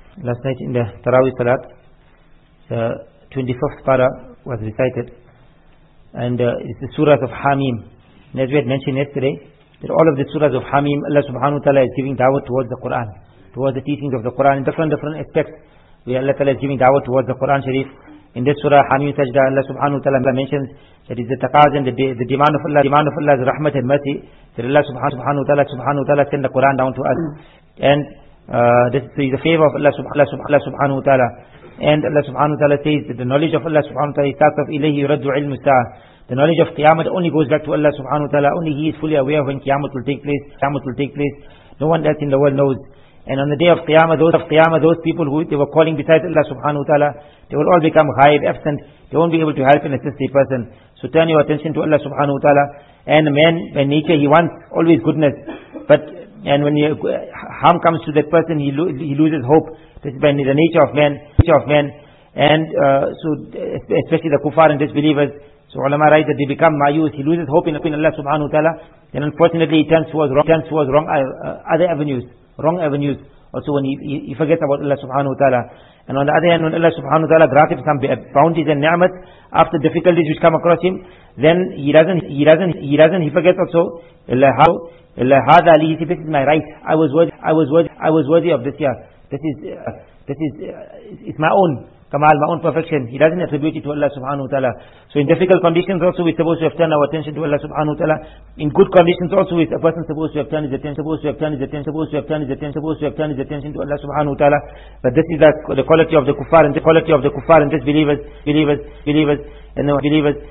Last night in the Tarawih Salat, the 25th para was recited, and it's the surahs of Hamim. And as we had mentioned yesterday, that all of the surahs of Hamim, Allah subhanahu wa ta'ala is giving da'wah towards the Quran, towards the teachings of the Quran in different aspects, where Allah ta'ala is giving da'wah towards the Quran Sharif. In this surah Hamim Sajda, Allah subhanahu wa ta'ala mentions that is the taqaz and the demand of Allah's rahmat and mercy, that Allah subhanahu wa ta'ala send the Quran down to us. And this is the favor of Allah subhanahu wa ta'ala. And Allah subhanahu wa ta'ala says that the knowledge of Allah subhanahu wa ta'ala starts off ilayhi yuraddu ilmu sa'ah. The knowledge of Qiyamah only goes back to Allah subhanahu wa ta'ala. Only He is fully aware of when Qiyamah will take place. No one else in the world knows. And on the day of Qiyamah, those people who they were calling besides Allah subhanahu wa ta'ala, they will all become ghaib, absent. They won't be able to help and assist a person. So turn your attention to Allah subhanahu wa ta'ala. And man, by nature, he wants always goodness. And when harm comes to that person, he loses hope. This is by the nature of man. And so especially the kuffar and disbelievers. So ulama write that they become mayus. He loses hope in Allah subhanahu wa ta'ala. And unfortunately, he turns towards wrong other avenues. Also when he forgets about Allah subhanahu wa ta'ala. And on the other hand, when Allah subhanahu wa ta'ala grants him some bounties and ni'mat after difficulties which come across him, then he forgets also, Allah hadha li, this is my right. I was worthy of this year. It's my own kamal, my own perfection. He doesn't attribute it to Allah subhanahu wa ta'ala. So in difficult conditions also we're supposed to have turned our attention to Allah subhanahu wa ta'ala. In good conditions also a person supposed to have turned his attention to Allah subhanahu wa ta'ala. But this is the quality of the kuffar and disbelievers. And the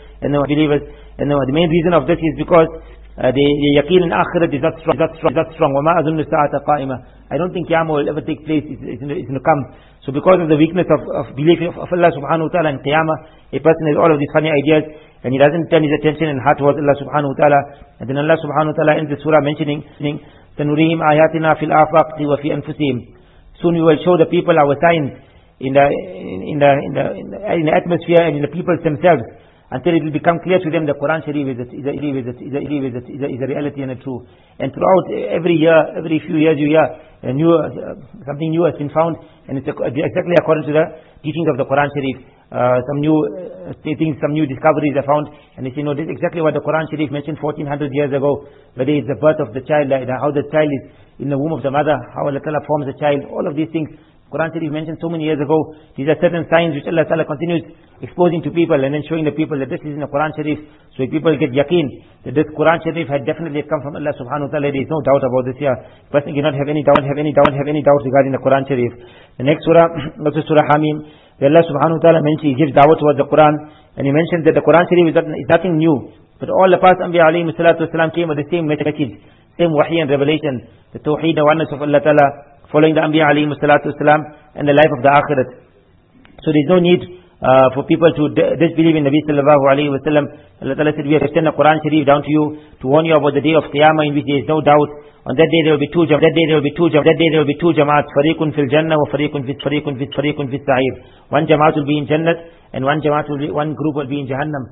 main reason of this is because the yaqeen in akhirat is not strong. وَمَا أَظُنُّ السَّاعَةَ قَائِمَةً. I don't think Qiyamah will ever take place. It's going to come. So because of the weakness of belief of Allah subhanahu wa ta'ala and Qiyamah, a person has all of these funny ideas and he doesn't turn his attention and heart towards Allah subhanahu wa ta'ala. And then Allah subhanahu wa ta'ala ends the surah mentioning سَنُرِيهِمْ آيَاتِنَا فِي الْآفَاقِ وَفِي أَنفُسِهِمْ. Soon we will show the people our signs in the atmosphere and in the people themselves, until it will become clear to them the Quran Sharif is a reality and a true. And throughout every few years you hear something new has been found, and it's exactly according to the teachings of the Quran Sharif. Some new discoveries are found, and they say, no, this is exactly what the Quran Sharif mentioned 1400 years ago, whether it's the birth of the child, how the child is in the womb of the mother, how Allah Ta'ala forms the child, all of these things Quran Sharif mentioned so many years ago. These are certain signs which Allah Ta'ala continues exposing to people and then showing the people that this is in the Quran Sharif. So if people get yaqeen that this Quran Sharif had definitely come from Allah subhanahu wa ta'ala, there is no doubt about this here. The person cannot have any doubt regarding the Quran Sharif. The next surah, also Surah Hamim, where Allah subhanahu wa ta'ala mentions, He gives da'wah towards the Quran, and He mentions that the Quran Sharif is nothing new. But all the past Anbiya alayhi salatu wasalam came with the same message, same wahi and revelation, the tawheed, the oneness of Allah Ta'ala, following the Anbiya alayhi salatu wasalam and the life of the Akhirat. So there is no need for people to disbelieve in Nabi sallallahu alayhi wa sallam. Allah Ta'ala said, we have sent the Quran Sharif down to you to warn you about the day of Qiyamah, in which there is no doubt. On that day there will be two jama'ats, fariqun fil jannah wa fariqun fis sa'ir. One jama'at will be in Jannat, and one group will be in Jahannam.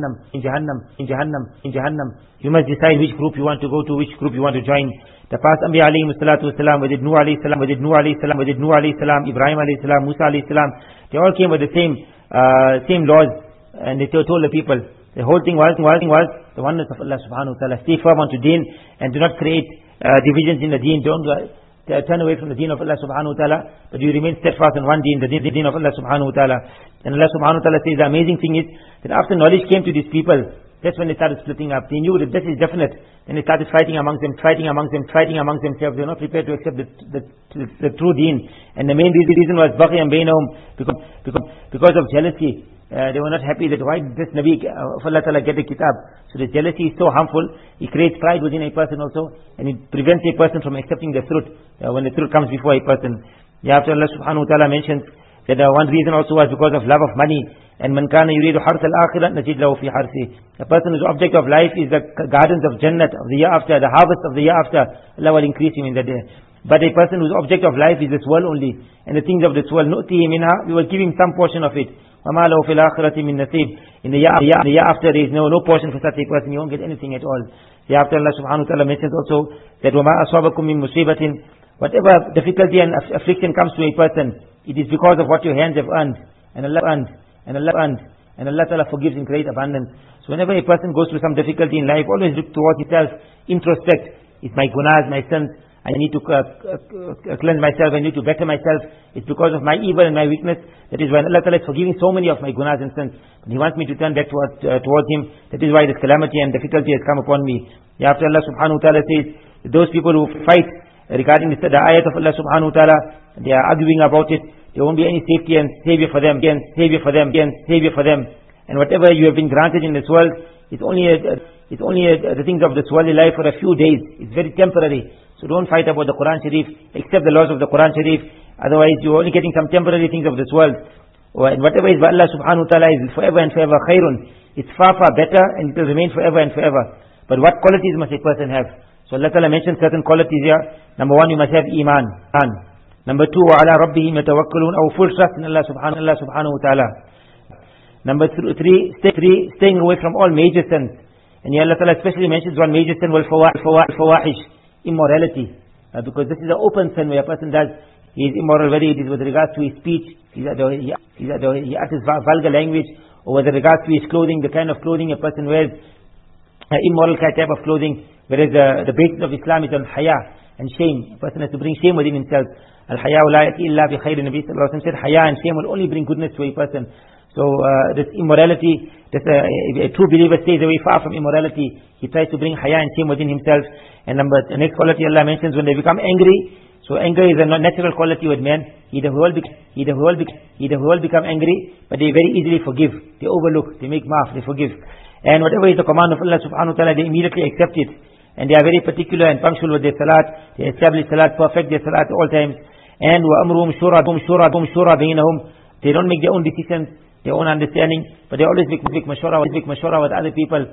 You must decide which group you want to go to, which group you want to join. The past Anbiya alayhi salatu wasalam, with Nuh alayhi salam, Ibrahim alayhi salam, Musa alayhi salam, they all came with the same laws, and they told the people, the whole thing was the oneness of Allah subhanahu wa ta'ala. Stay firm onto deen and do not create divisions in the deen. Don't turn away from the deen of Allah subhanahu wa ta'ala, but you remain steadfast on one deen, the deen of Allah subhanahu wa ta'ala. And Allah subhanahu wa ta'ala says the amazing thing is that after knowledge came to these people, that's when they started splitting up. They knew that this is definite. Then they started fighting amongst themselves. They were not prepared to accept the true deen. And the main reason was baghyan bainahum, because of jealousy. They were not happy that why did this Nabi of Allah Ta'ala get the kitab. So the jealousy is so harmful. It creates pride within a person also, and it prevents a person from accepting the truth when the truth comes before a person. After Allah subhanahu wa ta'ala mentions that one reason also was because of love of money. And man kana yuridu harth al-akhirah najid lahu fi harthi. A person whose object of life is the gardens of Jannat of the year after, the harvest of the year after, Allah will increase him in that day. But a person whose object of life is this world only, and the things of this world, nu'tihi minha, we will give him some portion of it. وَمَا لَهُ فِي الْآخِرَةِ مِن نَصِيبٍ. In the year after, there is no portion for such a person. He won't get anything at all. After Allah subhanahu wa ta'ala mentions also that وَمَا أَصَابَكُم مِّن مُصِيبَةٍ whatever difficulty and affliction comes to a person, it is because of what your hands have earned, and Allah Ta'ala forgives in great abundance. So whenever a person goes through some difficulty in life, always look towards himself, introspect. It's my gunas, my sins, I need to cleanse myself, I need to better myself. It's because of my evil and my weakness. That is why Allah Ta'ala is forgiving so many of my gunas and sins. And He wants me to turn back towards Him. That is why this calamity and difficulty has come upon me. After Allah Subhanahu Wa Ta'ala says, those people who fight regarding the ayat of Allah Subhanahu Wa Ta'ala, they are arguing about it. There won't be any safety and savior for them, and savior for them, and savior for them. And whatever you have been granted in this world, it's only the things of this worldly life for a few days. It's very temporary. So don't fight about the Quran Sharif, accept the laws of the Quran Sharif. Otherwise you're only getting some temporary things of this world. And whatever is by Allah Subhanahu Wa Ta'ala is forever and forever khairun. It's far, far better, and it will remain forever and forever. But what qualities must a person have? So Allah Ta'ala mentioned certain qualities here. Number one, you must have iman. Number two, وَعَلَىٰ رَبِّهِمْ يَتَوَكَّلُونَ, our full trust in Allah Subhanahu Wa Ta'ala. Number three, staying away from all major sins. And here Allah Ta'ala especially mentions one major sin, wal-fawahish, immorality. Because this is an open sin where a person does, he is immoral, whether it is with regards to his speech, he utters vulgar language, or with regards to his clothing, the kind of clothing a person wears, immoral type of clothing. Whereas the basis of Islam is on haya and shame. A person has to bring shame within himself. Al-haya la yati illa bi khayrin. Nabi sallallahu alaihi wasallam said, haya and shame will only bring goodness to a person. So this immorality, a true believer stays away far from immorality. He tries to bring haya and shame within himself. And the next quality Allah mentions, when they become angry. So anger is a natural quality with men. Either who will become angry, but they very easily forgive. They overlook, they make maaf, they forgive. And whatever is the command of Allah Subhanahu Wa Ta'ala, they immediately accept it. And they are very particular and punctual with their salat. They establish salat, perfect their salat at all times. And وَأَمْرُهُمْ شُورَى بَيْنَهُمْ. They don't make their own decisions, their own understanding, but they always make mashwara with other people.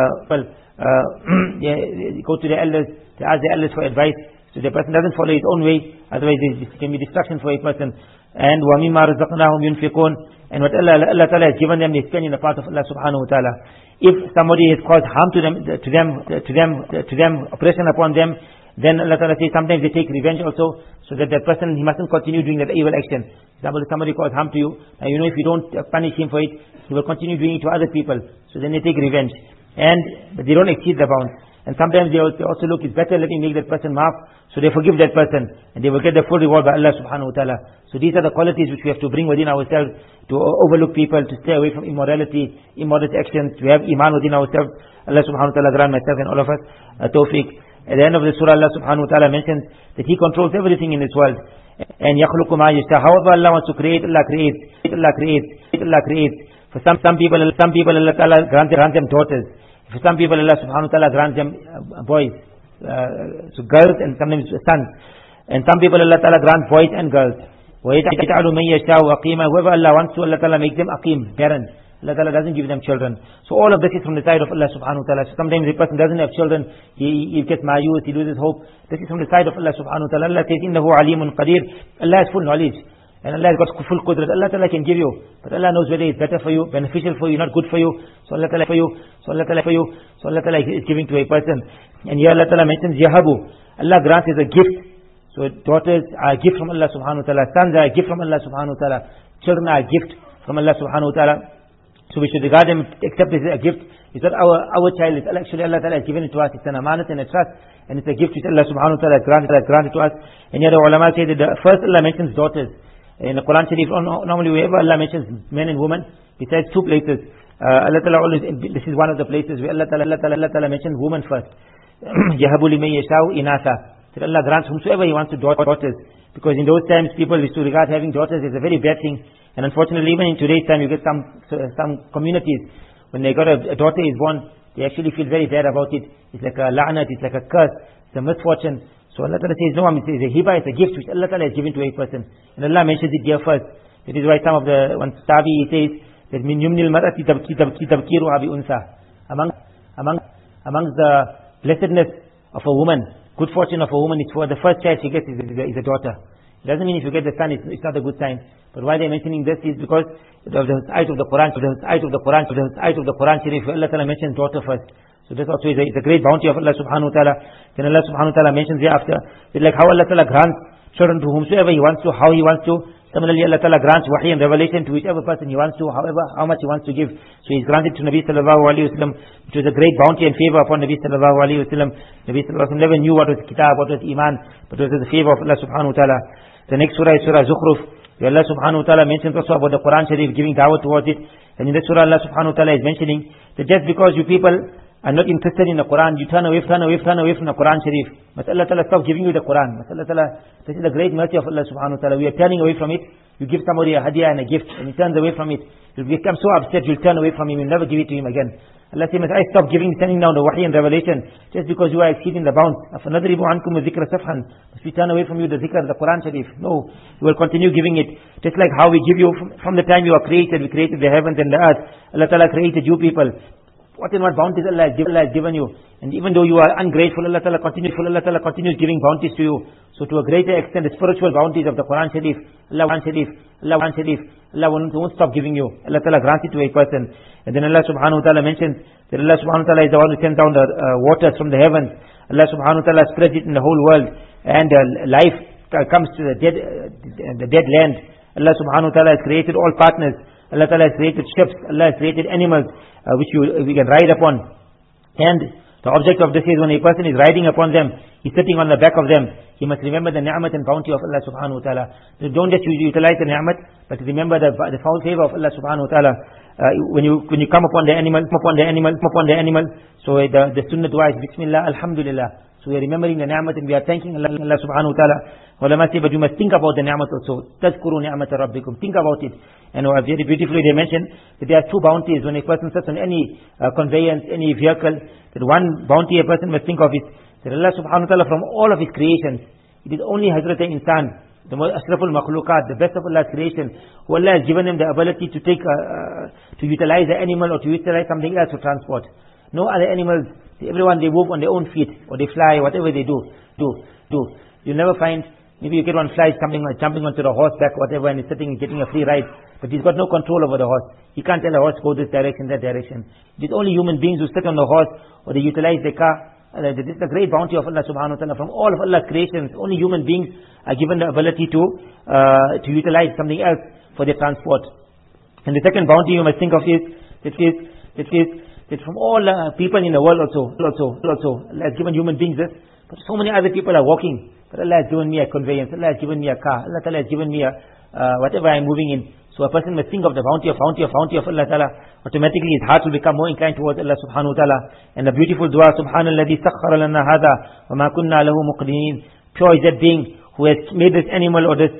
They go to their elders, they ask their elders for advice. So the person doesn't follow his own way, otherwise it can be destruction for a person. And وَمِمَّا رَزَقْنَاهُمْ يُنْفِقُونَ. And what Allah Ta'ala has given them, they spend in the path of Allah Subhanahu Wa Ta'ala. If somebody has caused harm to them, oppression upon them, then Allah Ta'ala says sometimes they take revenge also, so that person, he mustn't continue doing that evil action. For example, if somebody caused harm to you, and if you don't punish him for it, he will continue doing it to other people. So then they take revenge. But they don't exceed the bounds. And sometimes they also look, it's better let me make that person maaf, so they forgive that person, and they will get the full reward by Allah Subhanahu Wa Ta'ala. So these are the qualities which we have to bring within ourselves, to overlook people, to stay away from immorality, immodest actions, to have iman within ourselves. Allah Subhanahu Wa Ta'ala grant myself and all of us tawfiq. At the end of the surah, Allah Subhanahu Wa Ta'ala mentions that He controls everything in this world. And يَخْلُقُ مَا يَشَاءُ. However Allah wants to create, Allah creates. For some people Allah Ta'ala grants them daughters. For some people Allah Subhanahu Wa Ta'ala grants them boys, so girls and sometimes sons. And some people Allah Ta'ala grants boys and girls. وَيَجْعَلُ مَن يَشَاءُ أَقِيمًا. Whoever Allah wants to, Allah Ta'ala makes them aqim, barren. Allah Ta'ala doesn't give them children. So all of this is from the side of Allah Subhanahu Wa Ta'ala. So sometimes a person doesn't have children, he gets mayus, he loses hope. This is from the side of Allah Subhanahu Wa Ta'ala. Allah says, إِنَّهُ عَلِيمٌ قَدِيرٌ. Allah has full knowledge. And Allah has got full qudrat. Allah Ta'ala can give you, but Allah knows whether it's better for you, beneficial for you, not good for you. So Allah Ta'ala is giving to a person. And here Allah Ta'ala mentions Yahabu. Allah grants as a gift. So daughters are a gift from Allah Subhanahu Wa Ta'ala. Sons are a gift from Allah Subhanahu Wa Ta'ala. Children are a gift from Allah Subhanahu Wa Ta'ala. So we should regard them, accept this as a gift. It's not our child. It's actually Allah Ta'ala has given it to us. It's an amanat and a trust. And it's a gift which Allah Subhanahu Wa Ta'ala has granted to us. And here the ulama say that first Allah mentions daughters. In the Quran Sharif, normally wherever Allah mentions men and women, besides two places, Allah Ta'ala always, this is one of the places where Allah Ta'ala mentions women first. يَهَبُ لِمَن يَشَاءُ إِنَاثًا. That Allah grants whomsoever He wants to daughters. Because in those times people used to regard having daughters as a very bad thing. And unfortunately even in today's time you get some communities, when they got a daughter is born, they actually feel very bad about it. It's like a la'nat, it's like a curse, it's a misfortune. So Allah Ta'ala says, no, it's a hiba, it's a gift which Allah Ta'ala has given to a person. And Allah mentions it here first. That is why one Tabi says, that min yumnil mar'ati tabkiruha bi unsa. Amongst the blessedness of a woman, good fortune of a woman, is for the first child she gets is a daughter. It doesn't mean if you get the son, it's not a good sign. But why they're mentioning this is because of the ayat of the Quran, Sharif, Allah Ta'ala mentions daughter first. So this also is a great bounty of Allah subhanahu wa ta'ala. Then Allah subhanahu wa ta'ala mentions hereafter, that like how Allah ta'ala grants children to whomsoever He wants to, how He wants to. Similarly, Allah ta'ala grants wahi and revelation to whichever person He wants to, however, how much He wants to give. So He's granted to Nabi sallallahu alayhi wa sallam, which was a great bounty and favor upon Nabi sallallahu alayhi wa sallam. Nabi sallallahu alayhi wa sallam never knew what was kitab, what was iman, but it was the favor of Allah subhanahu wa ta'ala. The next surah is Surah Zukhruf, where Allah subhanahu wa ta'ala mentions also about the Quran Sharif, giving dawah towards it. And in this surah, Allah subhanahu wa ta'ala is mentioning that just because you people are not interested in the Quran, you turn away from the Quran Sharif. Must Allah ta'ala stop giving you the Quran. Must Allah ta'ala, this is the great mercy of Allah subhanahu wa ta'ala. We are turning away from it. You give somebody a hadiyah and a gift, and he turns away from it. You'll become so upset, you'll turn away from him, you'll never give it to him again. Allah says, must I stop sending down the wahi and revelation, just because you are exceeding the bounds? أَفَنَضْرِبُ عَنْكُمُ الذِّكْرَ صَفْحًا. Must we turn away from you the zikr, the Quran Sharif? No, we will continue giving it. Just like how we give you, from the time you are created, we created the heavens and the earth. Allah Ta'ala created you people. What and what bounties Allah has given you. And even though you are ungrateful, Allah Ta'ala continues giving bounties to you. So to a greater extent, the spiritual bounties of the Quran Sharif, Allah won't stop giving you. Allah Ta'ala grants it to a person. And then Allah subhanahu wa ta'ala mentions that Allah subhanahu wa ta'ala is the one who sends down the waters from the heavens. Allah subhanahu wa ta'ala spreads it in the whole world. And life comes to the dead land. Allah subhanahu wa ta'ala has created all partners. Allah Ta'ala has created ships, Allah has created animals which we can ride upon. And the object of this is when a person is riding upon them, he's sitting on the back of them, he must remember the ni'mat and bounty of Allah subhanahu wa ta'ala. So don't just utilize the ni'mat, but remember the foul favor of Allah subhanahu wa ta'ala. When you come upon the animal, so the sunnah dua is Bismillah, Alhamdulillah. So we are remembering the ni'mat and we are thanking Allah subhanahu wa ta'ala. Ulama say, but you must think about the ni'mat also. Tazkuru ni'mat rabbikum. Think about it. And very beautifully they mentioned that there are two bounties when a person sits on any conveyance, any vehicle. That one bounty a person must think of is that Allah subhanahu wa ta'ala from all of His creations, it is only Hazrat Insan, the most ashraful makhlukat, the best of Allah's creation, who Allah has given him the ability to take, to utilize the animal or to utilize something else to transport. No other animals, everyone they move on their own feet or they fly, whatever they do. You'll never find, maybe you get one fly jumping onto the horseback, whatever, and he's sitting and getting a free ride, but he's got no control over the horse. He can't tell the horse go this direction, that direction. It is only human beings who sit on the horse or they utilize their car. This is the great bounty of Allah subhanahu wa ta'ala. From all of Allah's creations, only human beings are given the ability to utilize something else for their transport. And the second bounty you must think of is that from all people in the world also, Allah has given human beings this, but so many other people are walking. But Allah has given me a conveyance, Allah has given me a car, Allah Ta'ala has given me a whatever I am moving in. So a person must think of the bounty of Allah Ta'ala. Automatically his heart will become more inclined towards Allah subhanahu wa ta'ala. And the beautiful dua, Subhanalladhi sakhkhara lana hadha wa ma kunna lahu muqrinin. Pure is that being who has made this animal or this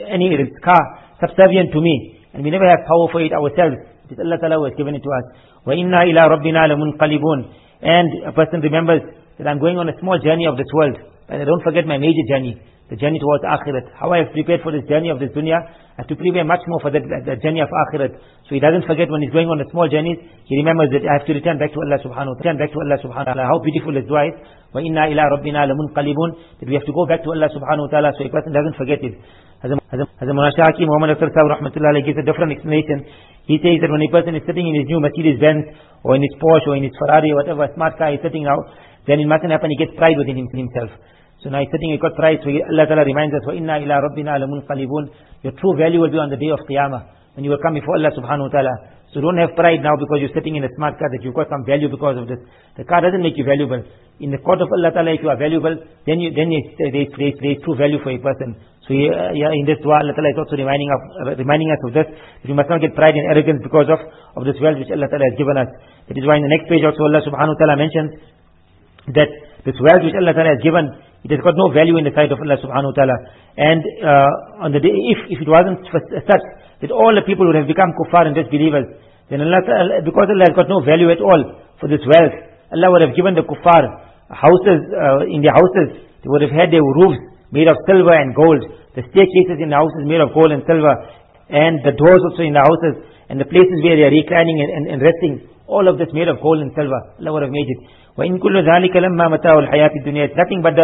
car subservient to me. And we never have power for it ourselves. It is Allah Ta'ala who has given it to us. Wa inna ila rabbina lamunqalibun. And a person remembers that I'm going on a small journey of this world. But I don't forget my major journey, the journey towards Akhirat. How I have prepared for this journey of this dunya, I have to prepare much more for the journey of Akhirat. So he doesn't forget when he's going on the small journeys, he remembers that I have to return back to Allah subhanahu wa ta'ala. How beautiful his dua is. Wa inna ila rabbina lamunqalibun. That we have to go back to Allah subhanahu wa ta'ala, so a person doesn't forget it. As a Mawlana Hakim Muhammad Akhtar Sahib rahmatullah alayhi gives a different explanation. He says that when a person is sitting in his new Mercedes Benz or in his Porsche or in his Ferrari or whatever smart car he's sitting now, then it mustn't happen he gets pride within himself. So now he's sitting, he got pride, so Allah Ta'ala reminds us, وَإِنَّا إِلَىٰ رَبِّنَا لَمُنْقَلِبُونَ. Your true value will be on the day of Qiyamah, when you will come before Allah subhanahu wa ta'ala. So don't have pride now because you're sitting in a smart car that you've got some value because of this. The car doesn't make you valuable. In the court of Allah Ta'ala, if you are valuable, then there's true value for a person. So in this dua, Allah Ta'ala is also reminding us of this, that we must not get pride and arrogance because of this wealth which Allah Ta'ala has given us. That is why in the next page also Allah subhanahu wa ta'ala mentions that this wealth which Allah Ta'ala has given, it has got no value in the sight of Allah subhanahu wa ta'ala. And on the day, if it wasn't such that all the people would have become kuffar and disbelievers, then Allah Ta'ala, because Allah has got no value at all for this wealth, Allah would have given the kuffar houses, in their houses, they would have had their roofs made of silver and gold, the staircases in the houses made of gold and silver, and the doors also in the houses, and the places where they are reclining and resting, all of this made of gold and silver. Allah would have made it. وَإِن كُلُّ ذَلِكَ لَمَّا مَتَاعُ الْحَيَاةِ الدُّنْيَا. It's nothing but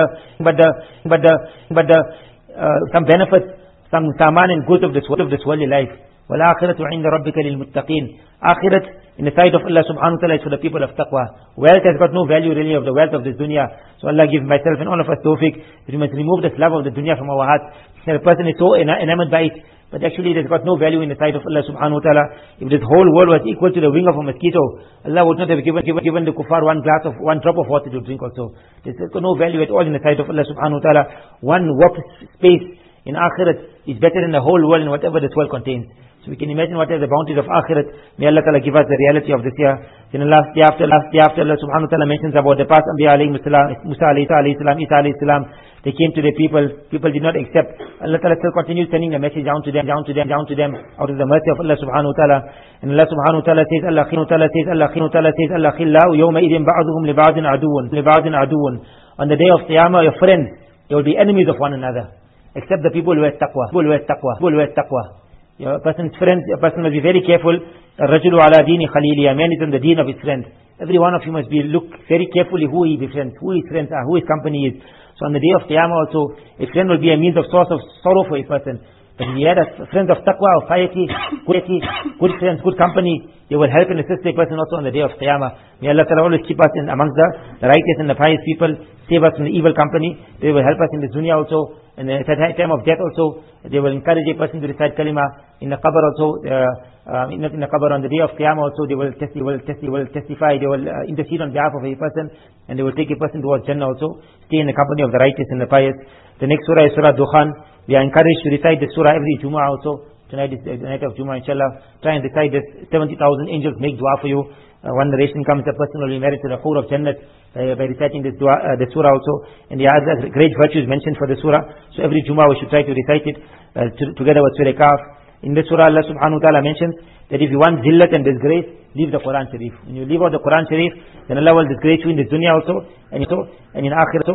some benefits, some saman and goods of this worldly life. وَالْآخِرَةُ عِنْدَ رَبِّكَ لِلْمُتَّقِينَ. Akhirat, in the sight of Allah subhanahu wa ta'ala, is for the people of taqwa. Wealth has got no value really of the wealth of this dunya. So Allah give myself and all of us tawfiq that we must remove this love of the dunya from our hearts. That a person is so enamored by it, but actually it has got no value in the sight of Allah subhanahu wa ta'ala. If this whole world was equal to the wing of a mosquito, Allah would not have given the kuffar one drop of water to drink also. There's got no value at all in the sight of Allah subhanahu wa ta'ala. One warp space in akhirat is better than the whole world and whatever this world contains. So we can imagine what are the bounties of akhirat. May Allah Ta'ala give us the reality of this year. In the last day after Allah subhanahu wa ta'ala mentions about the past Anbiya alayhi salam, Musa alayhi salam, Isa alayhi salam. They came to the people did not accept. Allah Ta'ala still continues sending the message down to them out of the mercy of Allah subhanahu wa ta'ala. And Allah subhanahu wa ta'ala says, Allah khillahu yawma idin ba'duhum li ba'din aduun. On the day of Qiyamah, your friends, they will be enemies of one another. Except the people who have taqwa. A person must be very careful. Rajulu ala dini khalili. A man is on the deen of his friend. Every one of you must look very carefully who he befriends, who his friends are, who his company is. So on the day of Qiyamah also, a friend will be a means of source of sorrow for a person. But if he had a friends of taqwa, of piety, good friends, good company, they will help and assist a person also on the day of Qiyamah. May Allah Ta'ala always keep us amongst the righteous and the pious people, save us from the evil company. They will help us in this dunya also, and at the time of death also, they will encourage a person to recite kalima. In the qabr also, in the qabr on the day of Qiyamah also, they will testify, they will intercede on behalf of a person, and they will take a person towards Jannah also, stay in the company of the righteous and the pious. The next surah is Surah Dukhan. We are encouraged to recite this surah every Jummah also. Tonight is the night of Jummah, inshallah. Try and recite this. 70,000 angels make dua for you. One narration comes, a person will be married to the Hur of Jannat by reciting this dua, the surah also. And there are other great virtues mentioned for the surah. So every Jummah we should try to recite it together with Surah Kahf. In this surah, Allah subhanahu wa ta'ala mentions that if you want zillat and disgrace, leave the Quran Sharif. When you leave out the Quran Sharif, then Allah will disgrace you in this dunya also, and in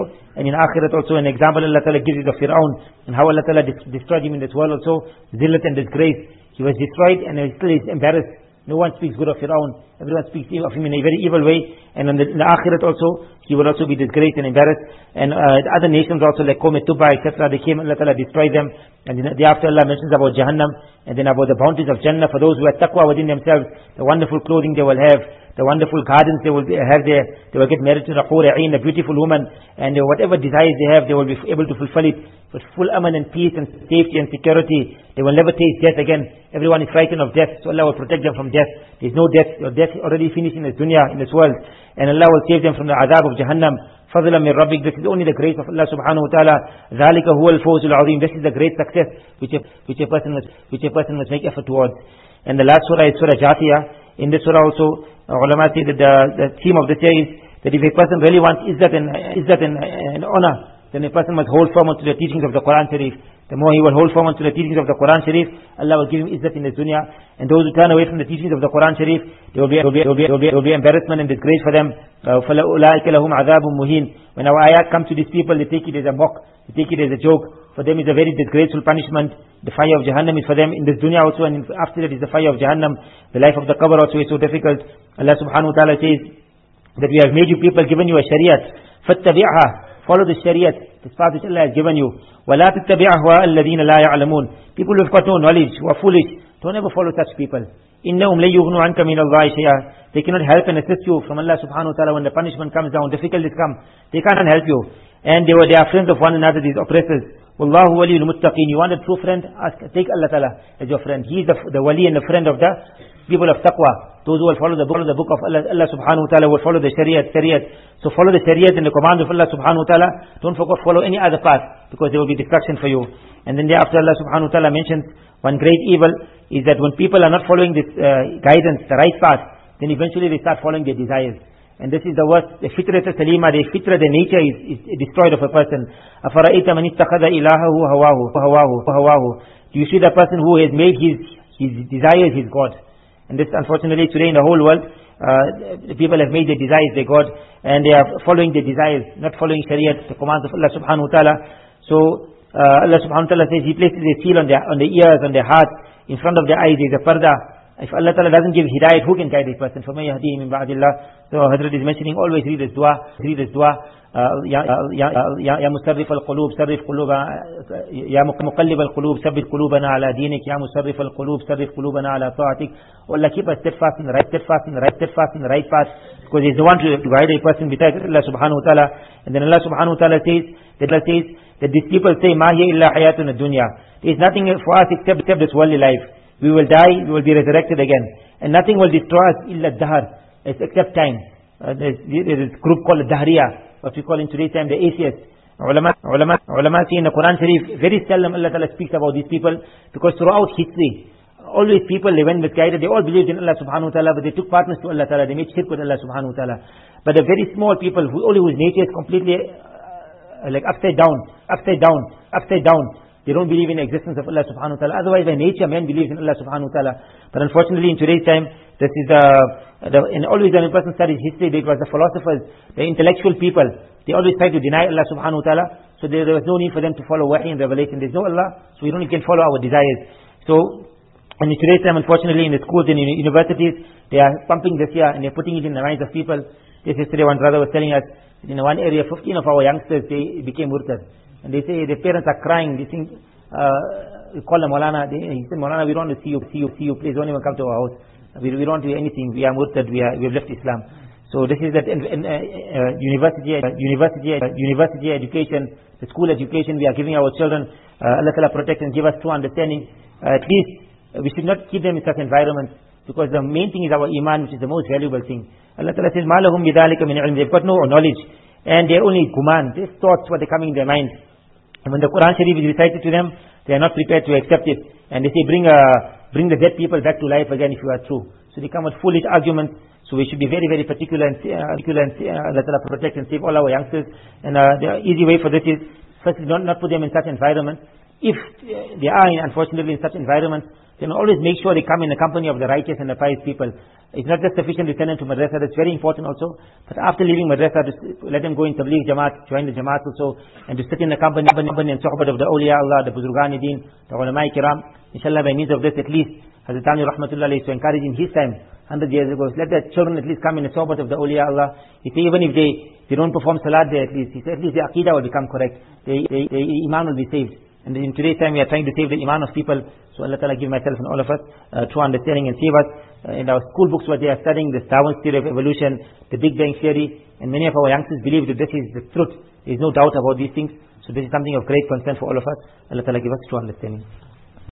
akhirat also. An example Allah Ta'ala gives you of Fir'aun, and how Allah Ta'ala destroyed him in this world also, zillat and disgrace. He was destroyed and still is embarrassed. No one speaks good of Fir'aun. Everyone speaks of him in a very evil way. And in the akhirat also, he will also be disgraced and embarrassed. And other nations also, like Qawm Tuba, etc., they came, Allah Ta'ala destroyed them. And thereafter Allah mentions about Jahannam, and then about the bounties of Jannah for those who have taqwa within themselves, the wonderful clothing they will have, the wonderful gardens they will have there, they will get married to the Hur Ain, the beautiful woman, and whatever desires they have, they will be able to fulfill it with full aman and peace and safety and security. They will never taste death again. Everyone is frightened of death, so Allah will protect them from death. There is no death. Your death already finished in this dunya, in this world, and Allah will save them from the azab of Jahannam. فضلا من ربك. This is only the grace of Allah subhanahu wa ta'ala. ذلك هو الفوز العظيم. This is the great success which a person must make effort towards. And the last surah is Surah Jathiyah. In this surah also, ulama say that the theme of this year is that if a person really wants izzat and honor, then a person must hold firm onto the teachings of the Quran Sharif. The more he will hold firm onto the teachings of the Quran Sharif, Allah will give him izzat in this dunya. And those who turn away from the teachings of the Quran Sharif, there will be embarrassment and disgrace for them. فَلَأُولَٰئِكَ لَهُمْ عَذَابٌ مُهِينٌ. When our ayat come to these people, they take it as a mock, they take it as a joke. For them is a very disgraceful punishment. The fire of Jahannam is for them in this dunya also, and after that is the fire of Jahannam. The life of the qabr also is so difficult. Allah subhanahu wa ta'ala says that we have made you people, given you a shariat. فَاتَّبِعْهَا. Follow the shariat, this path which Allah has given you. وَلَا تَتَّبِعْ أَهْوَاءَ الَّذِينَ لَا يَعْلَمُونَ. People who have got no knowledge, who are foolish, don't ever follow such people. إِنَّهُمْ لَن يُغْنُوا عَنْكَ مِنَ اللَّهِ شَيْئًا. They cannot help and assist you from Allah subhanahu wa ta'ala when the punishment comes down, difficulties come. They can't help you. And they are friends of one another, these oppressors. Wallahu waliyul muttaqin. You want a true friend? Take Allah Ta'ala as your friend. He is the wali and the friend of the people of taqwa. Those who will follow the book of Allah subhanahu wa ta'ala will follow the shariat. So follow the shariat and the commands of Allah subhanahu wa ta'ala. Don't forget follow any other path, because there will be destruction for you. And then thereafter Allah subhanahu wa ta'ala mentions one great evil is that when people are not following this guidance, the right path, then eventually they start following their desires. And this is the worst. The fitrat salima, the nature is destroyed of a person. أَفَرَأَيْتَ مَنِ اتَّخَذَ إِلَهَهُ هَوَاهُ. Do you see the person who has made his desires his God? And this, unfortunately, today in the whole world, the people have made their desires their God, and they are following their desires, not following Shariat, the commands of Allah subhanahu wa ta'ala. So Allah subhanahu wa ta'ala says He places a seal on their ears, on their hearts, in front of their eyes. There is a parda. If Allah Ta'ala doesn't give hidayat, who can guide a person? فَمَن يَهْدِيهِ مِن بَعْدِ اللَّهِ. So Hazrat is mentioning, always read this dua, يا مصرف القلوب صرف قلوبنا، يا مقلب القلوب ثبت قلوبنا على دينك، يا مصرف القلوب صرف قلوبنا على طاعتك. Allah keep us steadfast in the right path, because He is the one to guide a person besides Allah subhanahu wa ta'ala. And then Allah subhanahu wa ta'ala says that these people say, مَا هِيَ إِلَّا حَيَاتُنَا الدُّنْيَا. There is nothing for us except this worldly life. We will die, we will be resurrected again. And nothing will destroy us إِلَّا الدَّهَرِ, except time. There is a group called the Dahriya, what we call in today's time the atheists. Ulama say in the Quran Sharif, very seldom Allah Ta'ala speaks about these people, because throughout history, always people, they went misguided, they all believed in Allah subhanahu wa ta'ala, but they took partners to Allah Ta'ala, they made shirk with Allah subhanahu wa ta'ala. But the very small people, whose nature is completely like upside down, they don't believe in the existence of Allah subhanahu wa ta'ala. Otherwise by nature man believes in Allah subhanahu wa ta'ala. But unfortunately in today's time, this is and always when a person studies history, it was the philosophers, the intellectual people, they always try to deny Allah subhanahu wa ta'ala. So there was no need for them to follow wahy and revelation. There's no Allah, so we don't even follow our desires. So and in today's time, unfortunately, in the schools and universities, they are pumping this year and they're putting it in the minds of people. Just yesterday one brother was telling us, in one area, 15 of our youngsters, they became murtad. And they say their parents are crying. They think, we call them Maulana. He said, Maulana, we don't want to see you. Please don't even come to our house. We don't do anything. We are murtad. We have left Islam. So this is that university education, the school education we are giving our children. Allah Ta'ala protect and give us true understanding. At least we should not keep them in such environments, because the main thing is our iman, which is the most valuable thing. Allah Ta'ala says, مَا لَهُمْ بِذَلِكَ مِنْ عِلْمٍ. They've got no knowledge, and they're only guman. These thoughts, what are coming in their mind. And when the Quran Sharif is recited to them, they are not prepared to accept it. And they say, bring the dead people back to life again if you are true. So they come with foolish arguments. So we should be very, very particular and let Allah protect and save all our youngsters. And the easy way for this is, first, not put them in such environments. If they are, unfortunately, in such environments, then always make sure they come in the company of the righteous and the pious people. It's not just sufficient to send them to madrasa, that's very important also. But after leaving madrasa, let them go in tabligh jamaat, join the jamaat also, and to sit in the company and sohbat of the awliya Allah, the buzurgan din, the ulama kiram. Inshallah, by means of this, at least, Hazrat Thani Rahmatullah is to encourage in his time, 100 years ago, let the children at least come in the sohbat of the awliya Allah. He said, even if they don't perform salat there, at least, he said, at least the aqidah will become correct. The iman will be saved. And in today's time, we are trying to save the iman of people. So Allah Ta'ala give myself and all of us true understanding and save us. In our school books, what they are studying, the Darwin's theory of evolution, the Big Bang theory, and many of our youngsters believe that this is the truth. There is no doubt about these things. So this is something of great concern for all of us. Allah Ta'ala give us true understanding.